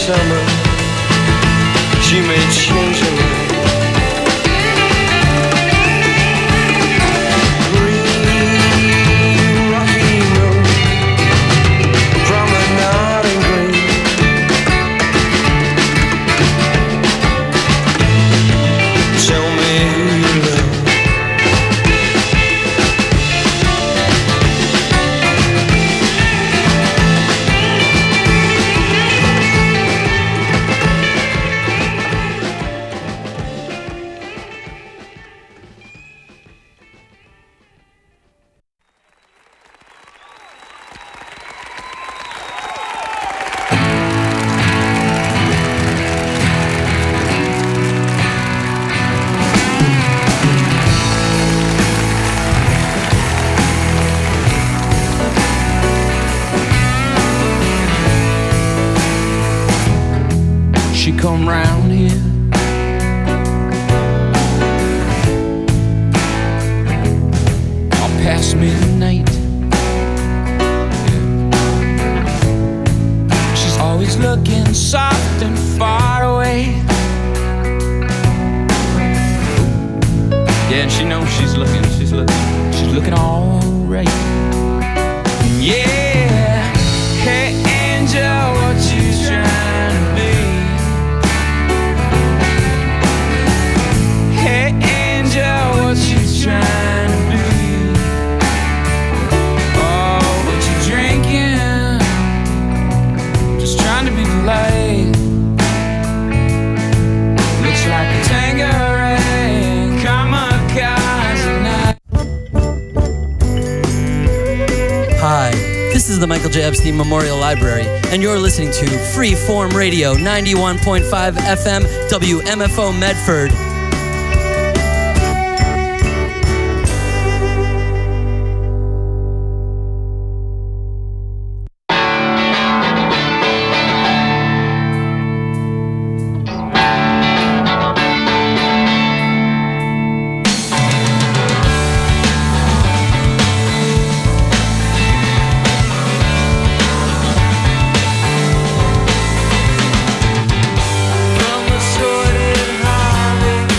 summer, she may change her life. She come round here all past midnight. Yeah. She's always looking soft and far away. Yeah, and she knows she's looking all right. Yeah, hey angel, what you trying to be? Hey angel, what you trying to be? Oh, what you drinking? Just trying to be polite. Looks like a Tanqueray, kamikaze night. Hi, this is the Michael J. Epstein Memorial Library, and you're listening to Freeform Radio 91.5 FM WMFO Medford. From the sordid harvest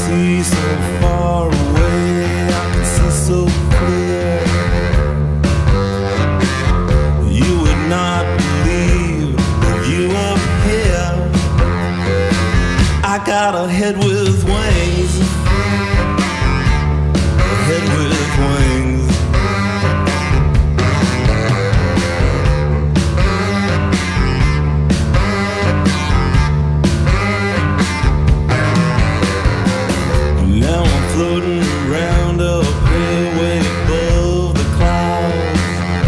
see so far away, I can see so clear. You would not believe if you were here. I got a head with wings, a head with wings. Now I'm floating around up here way above the clouds,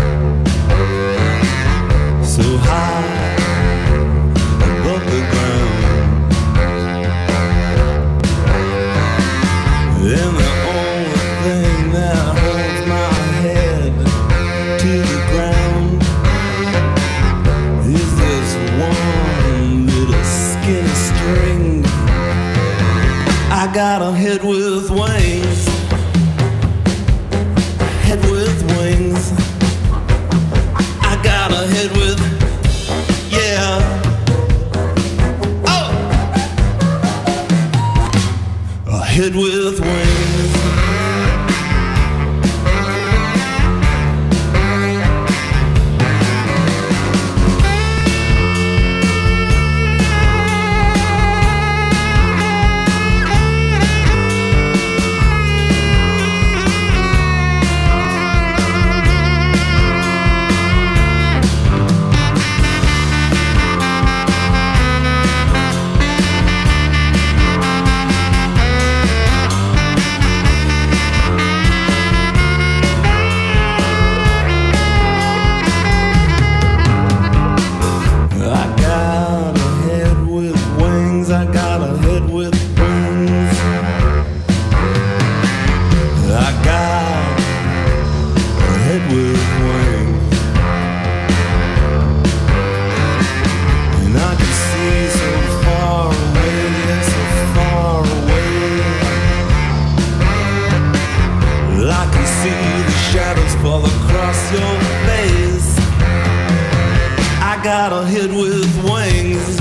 so high above the ground. And the only thing that holds my head to the ground is this one little skinny string. I got a head with wings, head with wings. I got a head with, yeah. Oh! A head with wings. Got a head with wings,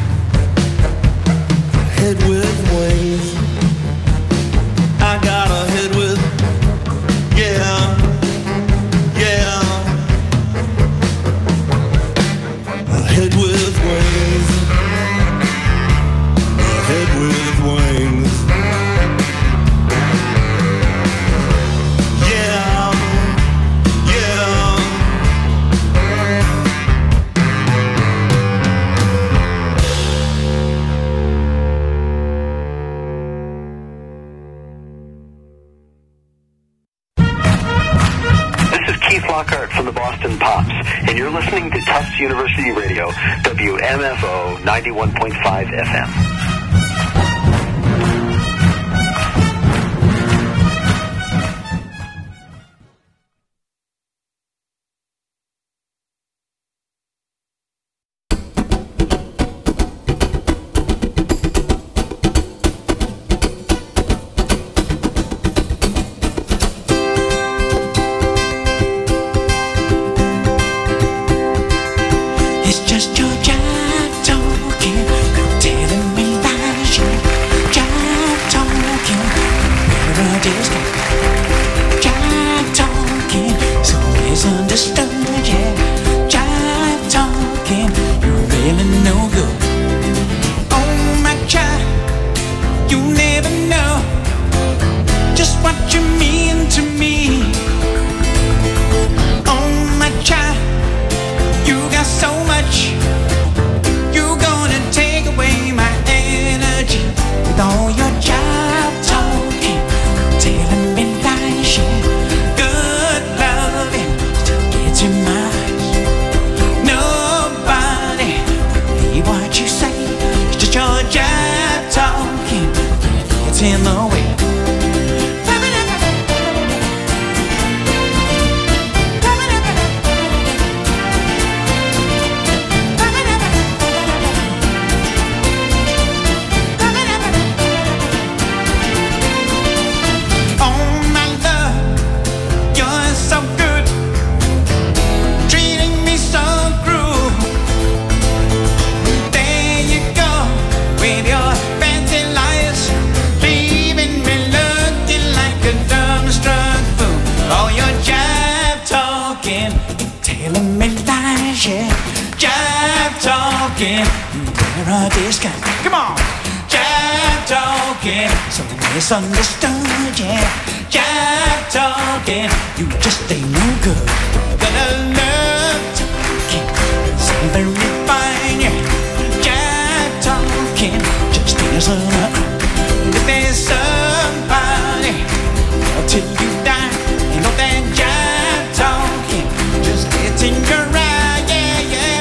head with wings. I got a head with, yeah, yeah. A head with wings, a head with wings. Yeah, yeah. Lockhart from the Boston Pops, and you're listening to Tufts University Radio, WMFO 91.5 FM. Just your jive talking, telling me lies. Jive talking, melodies, jive talking, so misunderstood. Yeah, jive talking, you're really no good. Oh my child, you never know just what you mean to me. Oh my child, you got so much, you're gonna take away my energy with all your jive talking, telling me lies. Good loving still gets in my eyes. Nobody believe what you say, it's just your jive talking gets in the way. With your fancy lies, leaving talking, you wear a disguise. Come on! Jive talking, so misunderstood, yeah. Jive talking, you just ain't no good. Gonna love talking, sound very fine, yeah. Jive talking, just isn't up. If there's somebody, till you die, you know that jive talking just gets in your eye, yeah, yeah.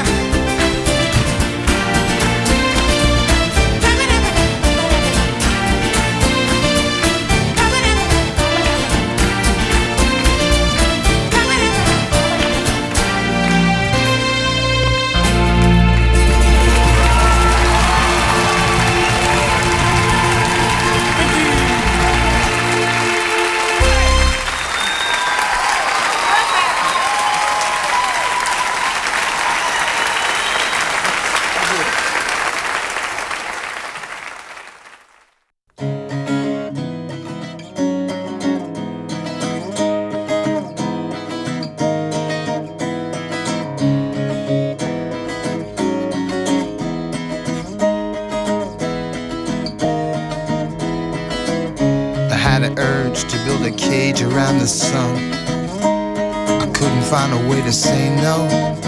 To build a cage around the sun, I couldn't find a way to say no.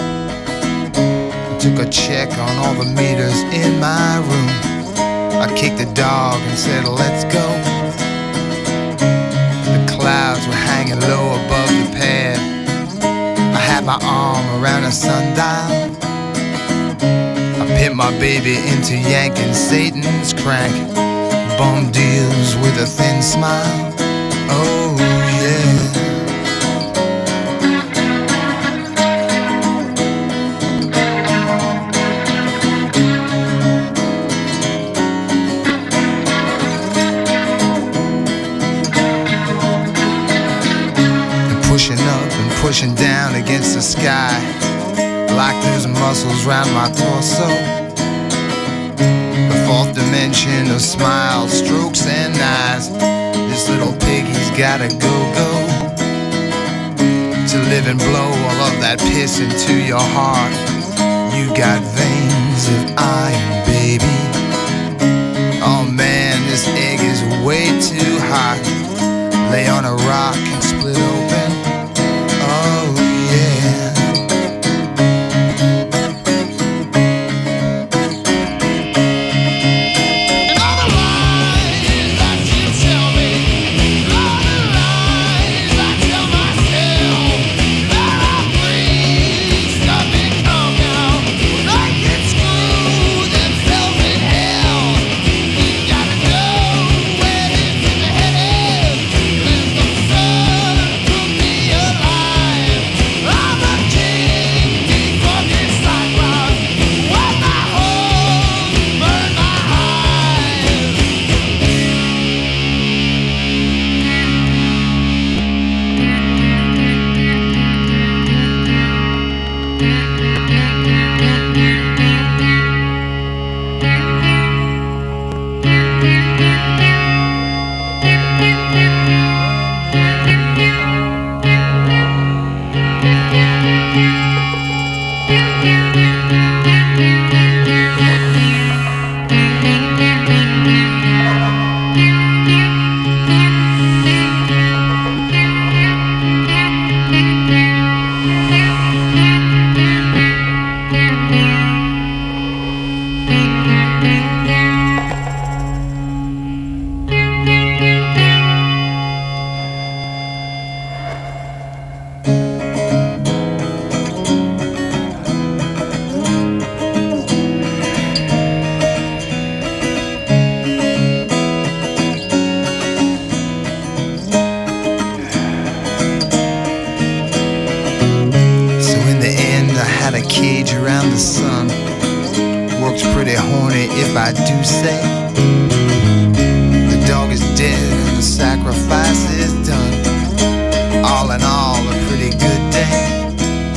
I took a check on all the meters in my room. I kicked the dog and said, let's go. The clouds were hanging low above the pad. I had my arm around a sundial. I pinned my baby into yanking Satan's crank. Bum deals with a thin smile. Oh yeah. And pushing up and pushing down against the sky, like there's muscles round my torso. The fourth dimension of smiles, strokes and eyes. This little piggy's gotta go. To live and blow all of that piss into your heart. You got veins of iron, baby. Oh man, this egg is way too hot. Lay on a rock and split open. Oh yeah. I do say the dog is dead and the sacrifice is done. All in all, a pretty good day.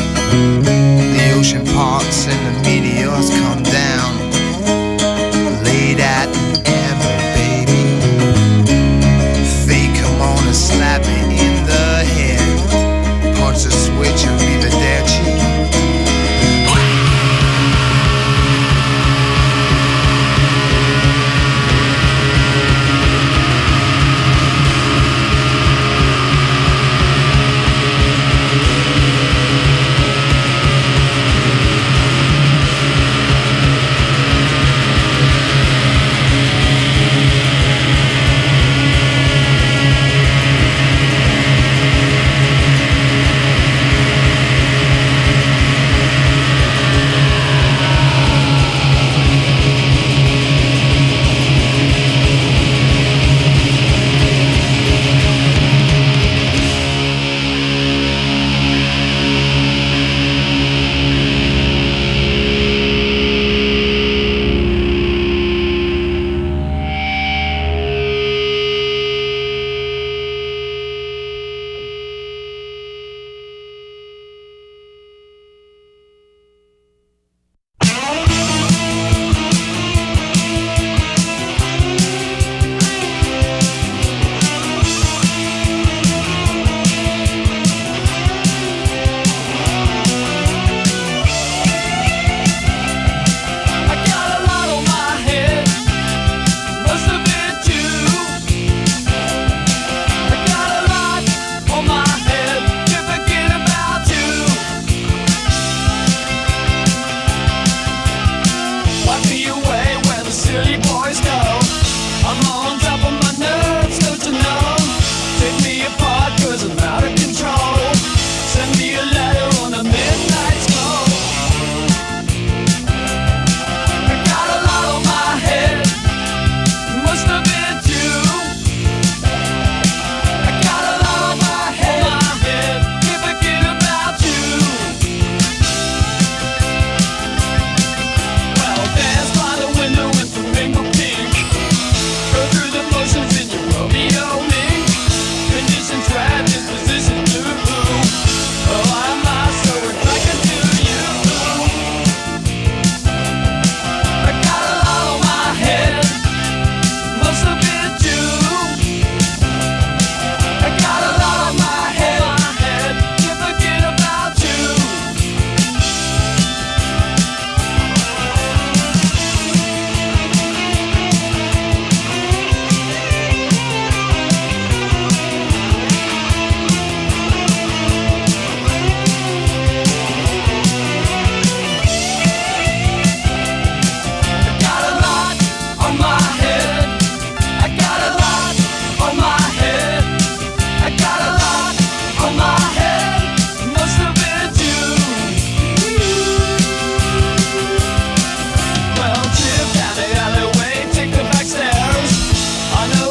The ocean parts and the meteors come down, laid at an ever, baby. Fate come on and slap me in the head, punch the switch and leave it there cheap.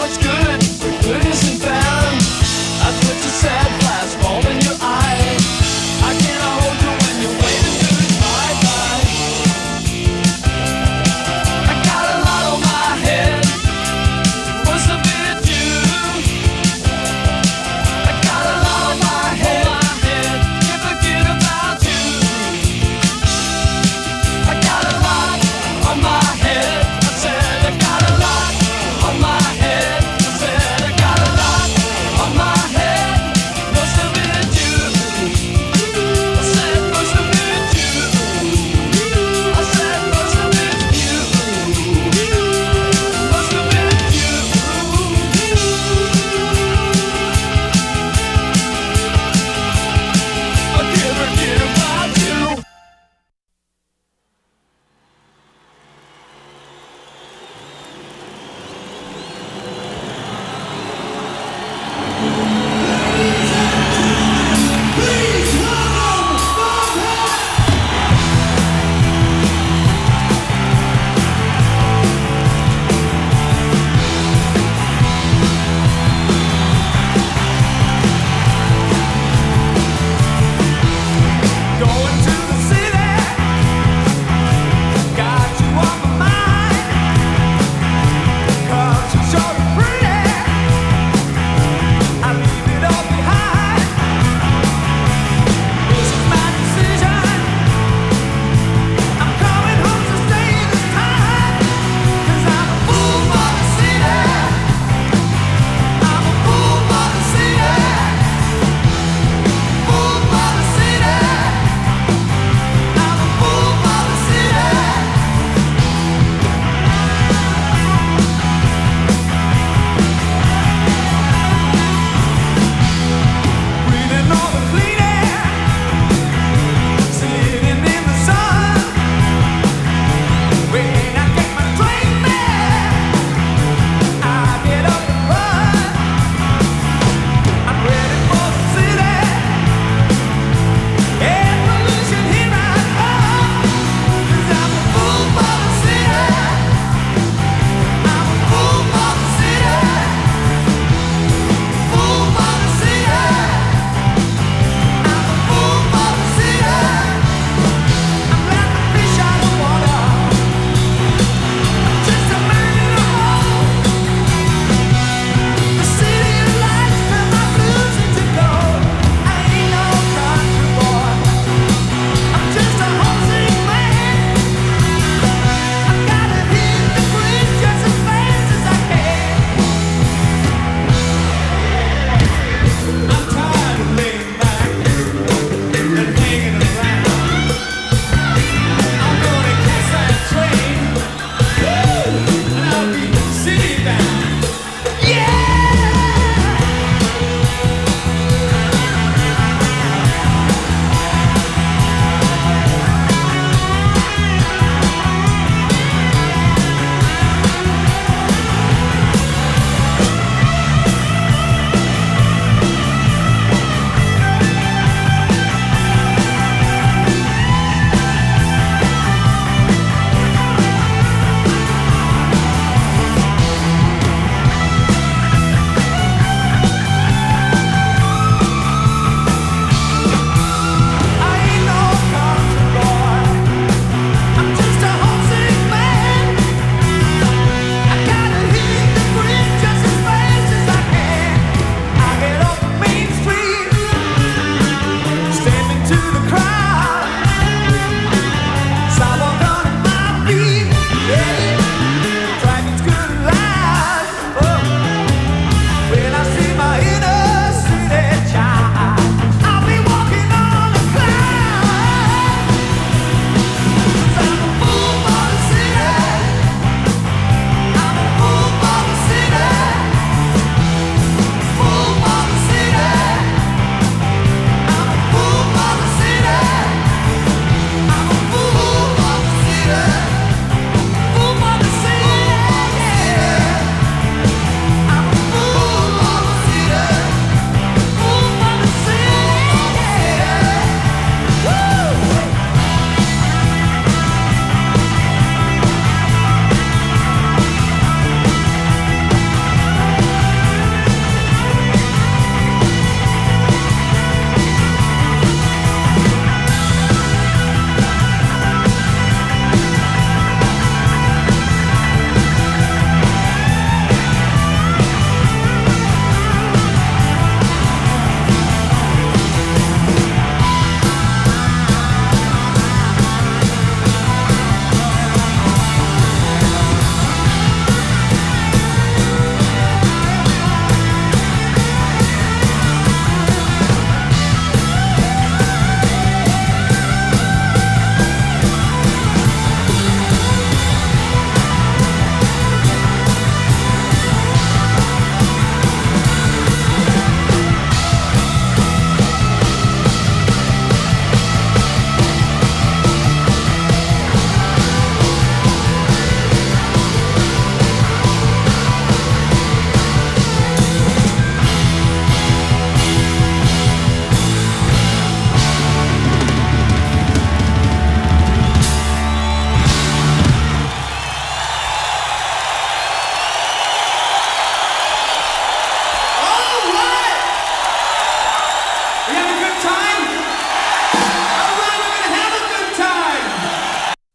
much good, but good isn't found. I put a sad flashbulb in your eye. I can't hold you when you're waving goodbye. I got a lot on my head. What's the bit do? I got a lot on my head. Can't forget about you. I got a lot on my head. I said I got a lot on my head. I said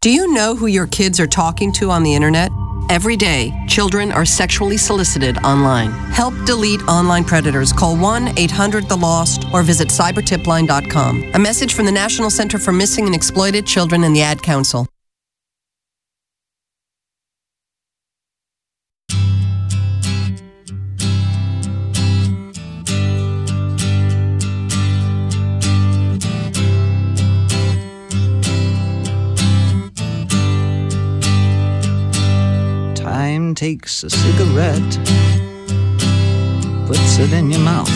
Do you know who your kids are talking to on the internet? Every day, children are sexually solicited online. Help delete online predators. Call 1-800-THE-LOST or visit cybertipline.com. A message from the National Center for Missing and Exploited Children and the Ad Council. Time takes a cigarette, puts it in your mouth.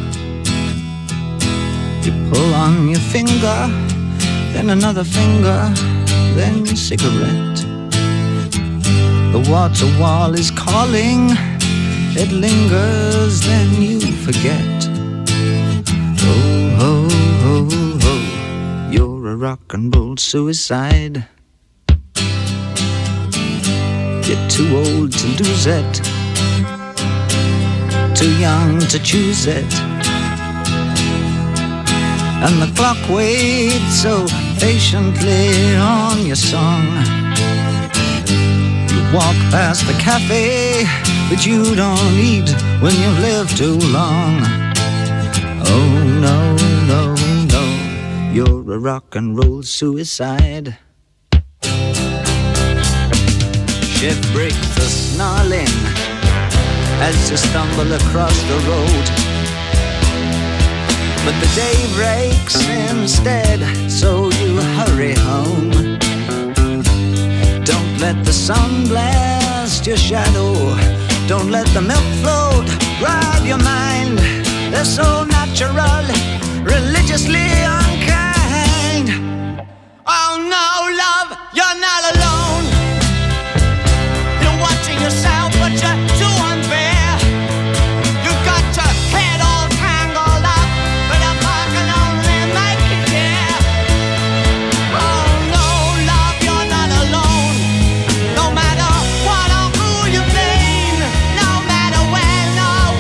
You pull on your finger, then another finger, then cigarette. The water wall is calling, it lingers, then you forget. Oh, ho, ho, ho, you're a rock and roll suicide. You're too old to lose it, too young to choose it. And the clock waits so patiently on your song. You walk past the cafe, but you don't eat when you've lived too long. Oh no, no, no, you're a rock and roll suicide. Shift breaks the snarling as you stumble across the road. But the day breaks instead, so you hurry home. Don't let the sun blast your shadow. Don't let the milk float rob your mind. They're so natural, religiously unkind. Oh no, love, you're not alone. Yourself, but you're too unfair. You got your head all tangled up, but a fuck can only make you care. Oh no, love, you're not alone. No matter what or who you've been, no matter when or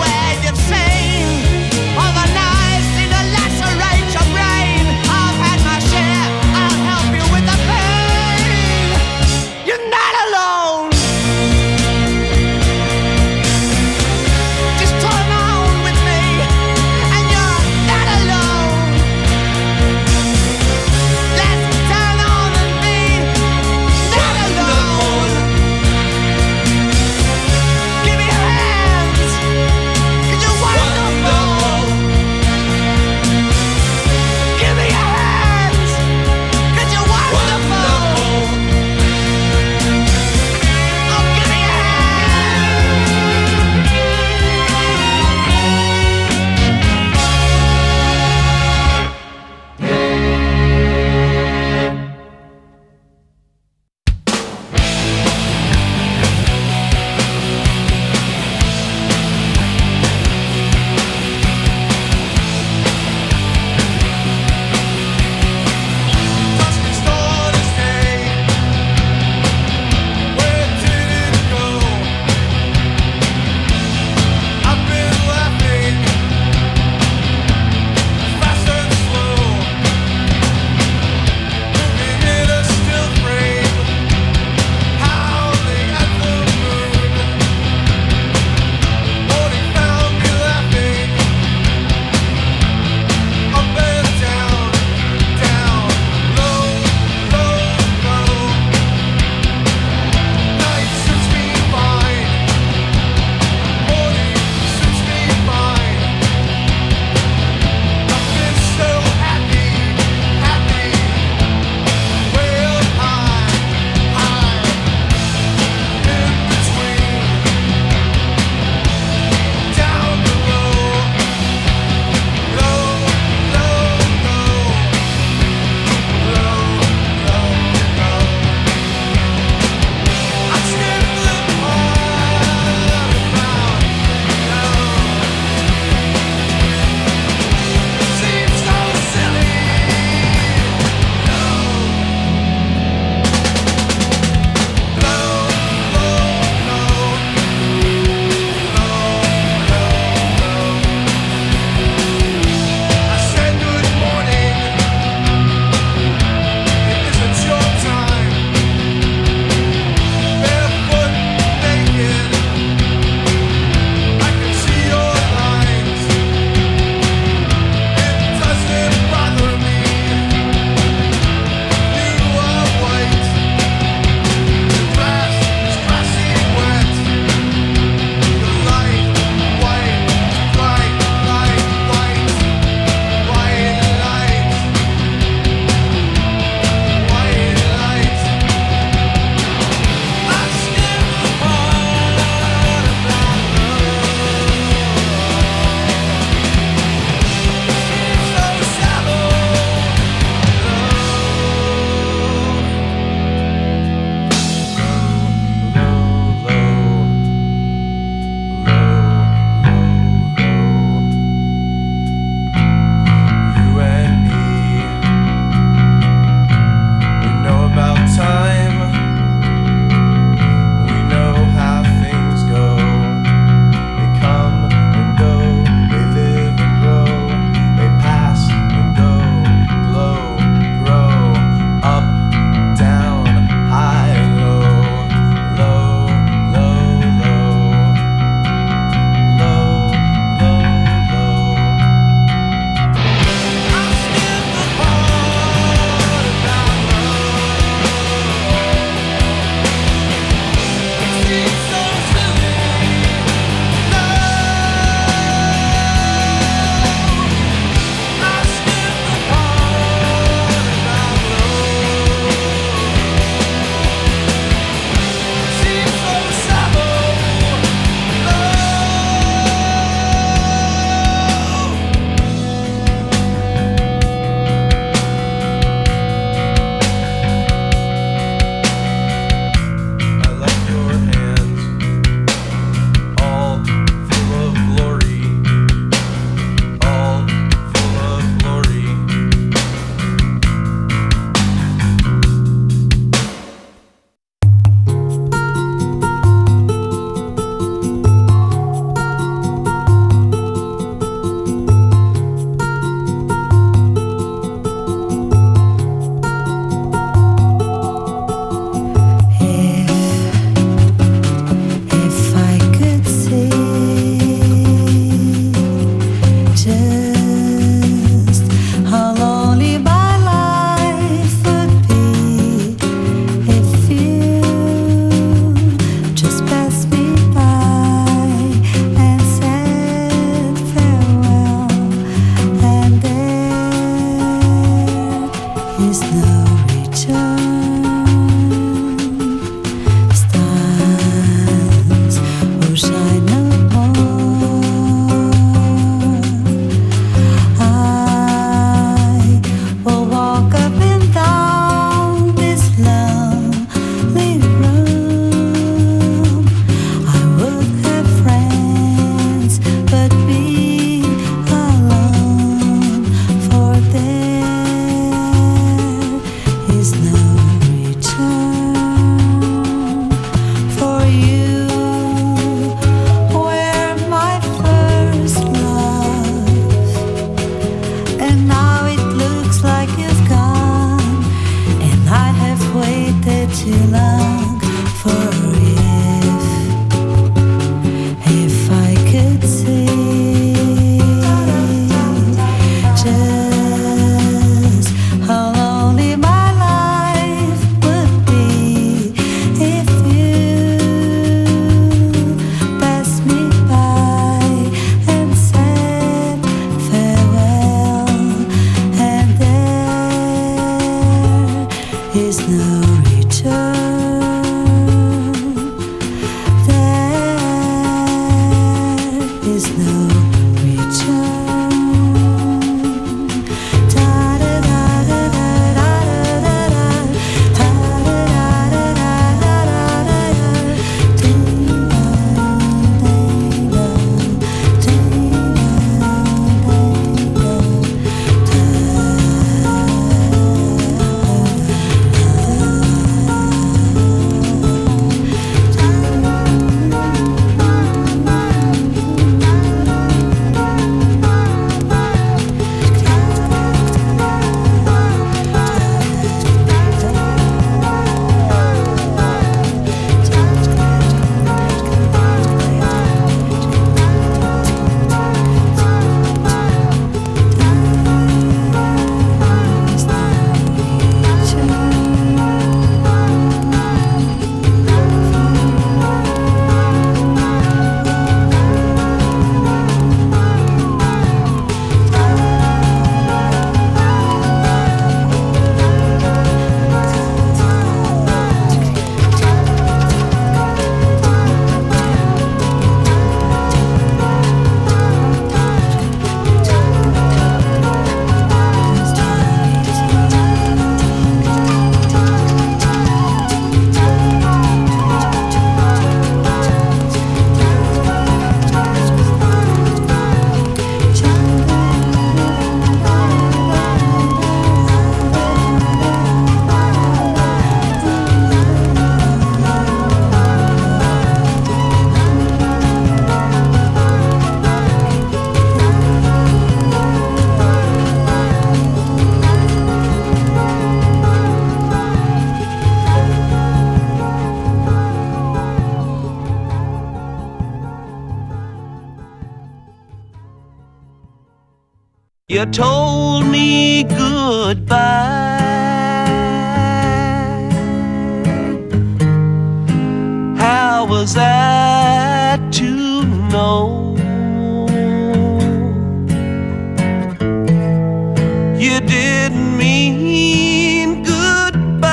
You told me goodbye. How was I to know? You didn't mean goodbye.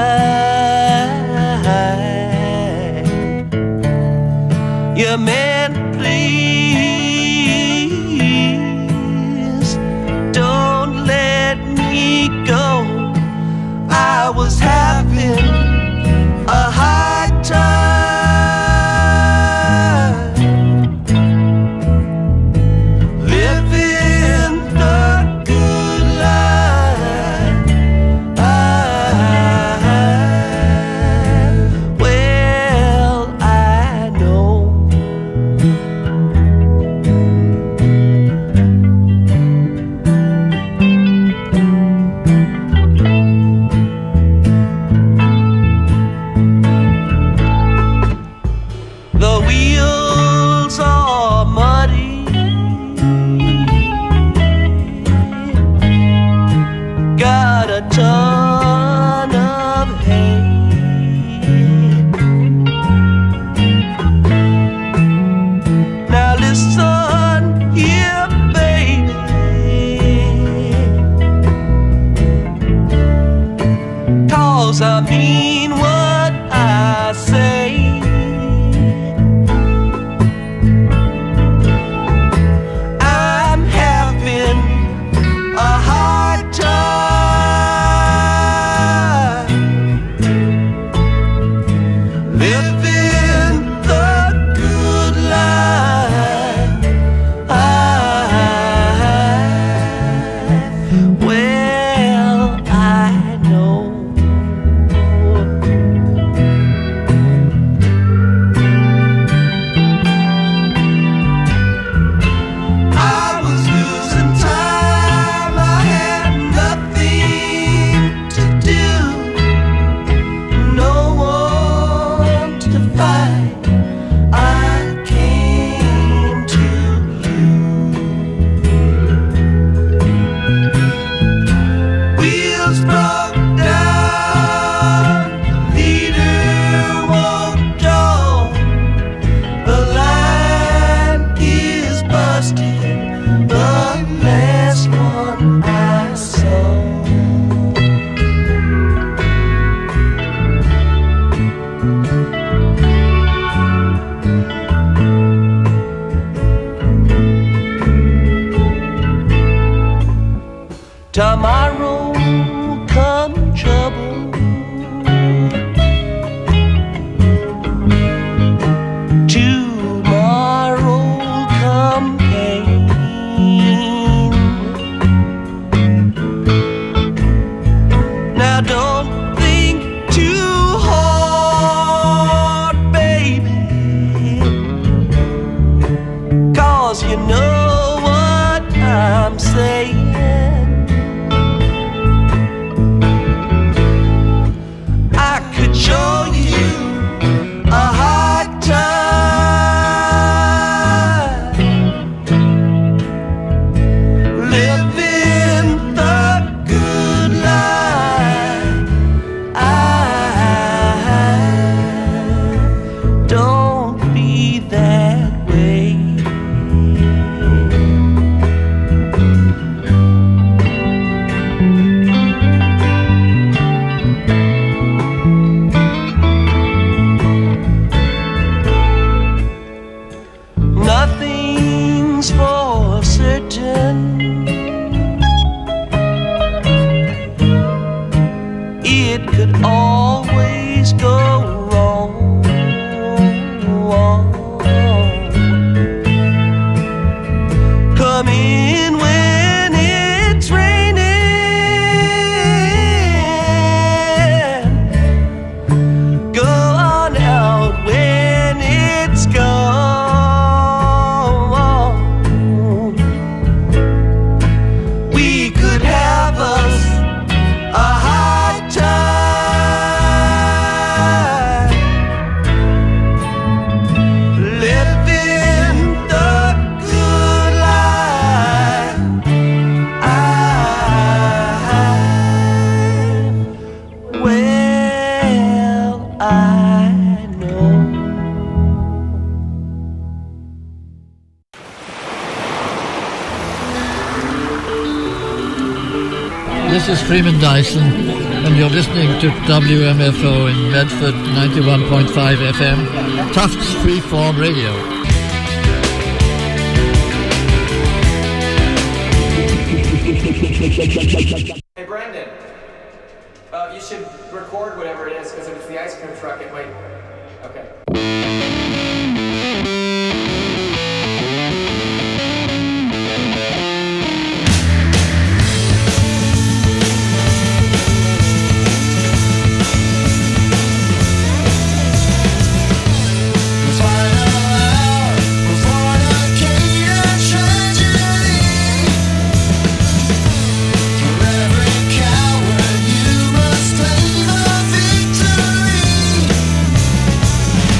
You meant please don't let me go. I was having a hard time living the good life. Well, I know the wheels are muddy, got a ton of hay. Now listen here, baby, cause I mean what I say. I'm having a hard time living the good life. Well, I know Tomorrow come trouble, tomorrow come pain. Now don't think too hard, baby, 'cause you know what I'm saying. Show you a hard time, living the good life. Don't be that way. Nothing's for certain. It could always go wrong. Come in when it's raining. Go on out when it's gone. We could have us a hard time, living the good life. Well, I know. This is Freeman Dyson, and you're listening to WMFO in Medford, 91.5 FM, Tufts Freeform Radio. Hey, Brendan, you should record whatever it is, because if it's the ice cream truck, it might... Okay. Every coward, you must claim a victory.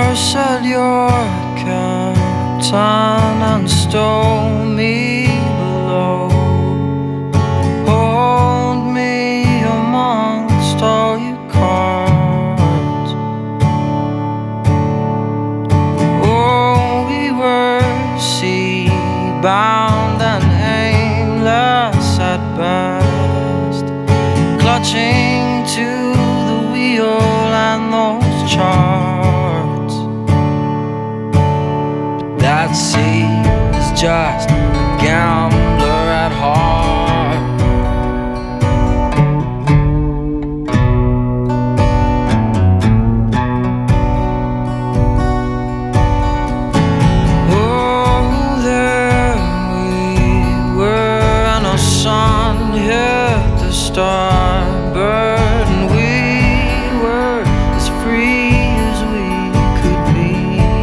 said you're captain and stole me below. Hold me amongst all your cards. Oh, we were sea-bound and aimless at best, clutching to the wheel and those charts. That sea is just a gambler at heart. Oh, there we were, and our sun hit the starboard, and we were as free as we could be.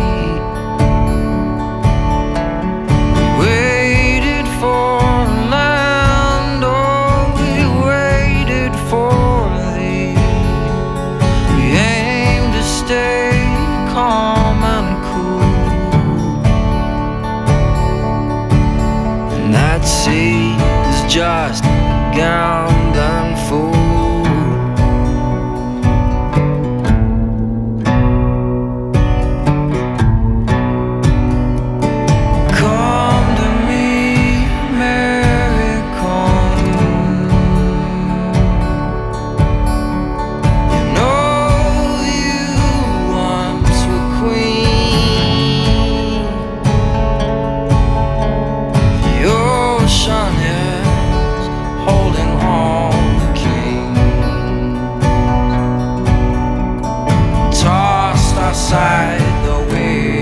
Waited for land, oh, we waited for thee. We aimed to stay calm and cool, and that sea is just a gambling fool. Come to me, Mary, come. You know you once were queen. The ocean is holding all the kings, tossed aside the weary.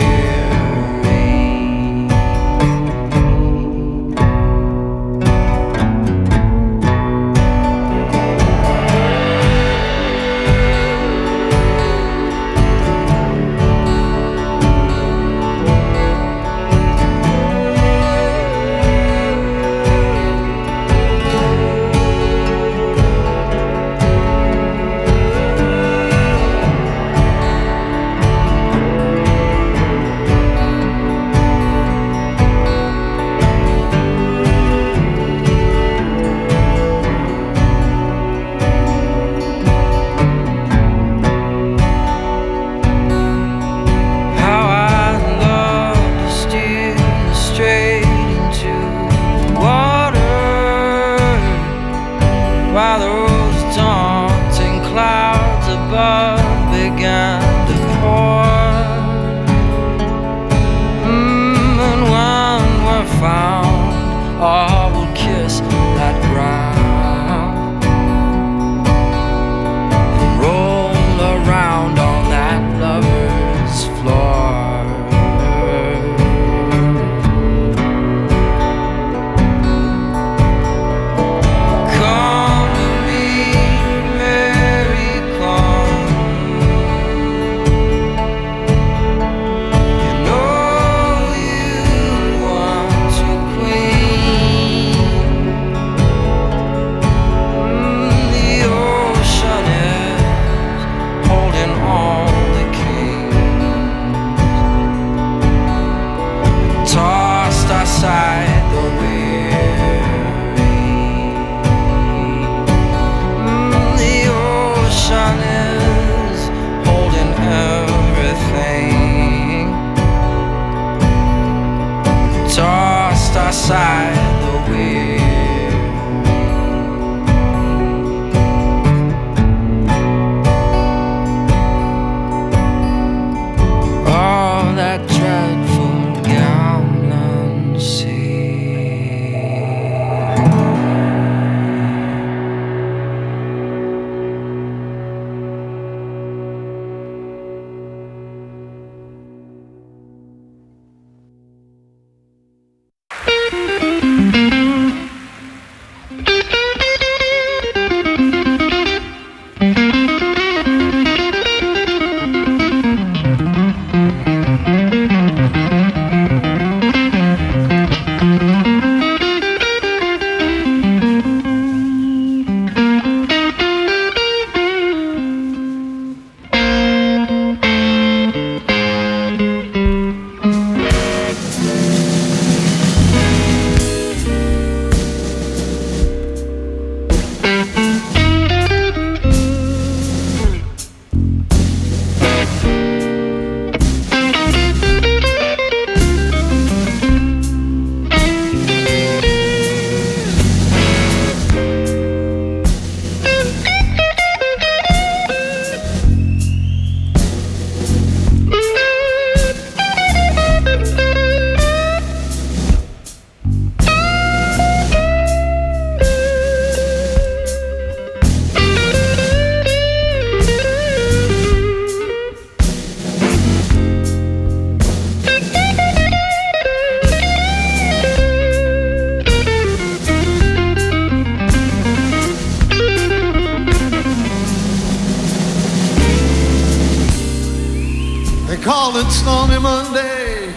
They call it Stormy Monday.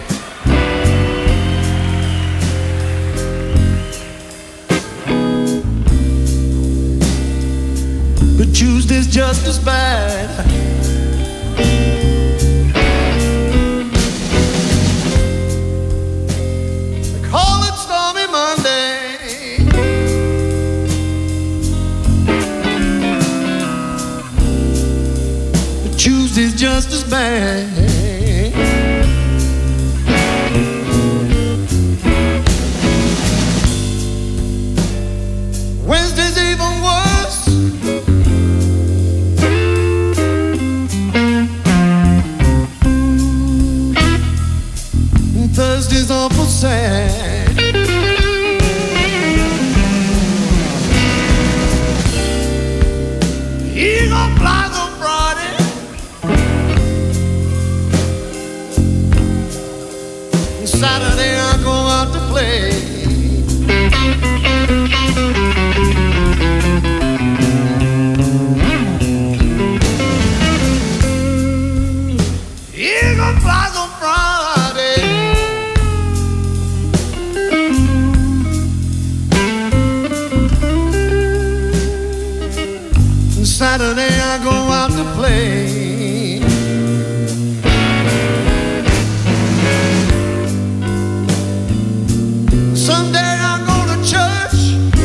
But Tuesday's just as bad. They call it Stormy Monday. But Tuesday's just as bad. Wednesday's even worse. And Thursday's awful sad. He gon' fly on Friday. And Saturday I go out to play. Eagle flies on Friday. And Saturday I go out to play. Sunday I go to church.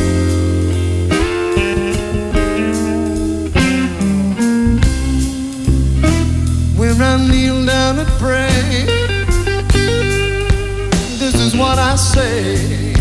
Where I kneel down and pray. This is what I say.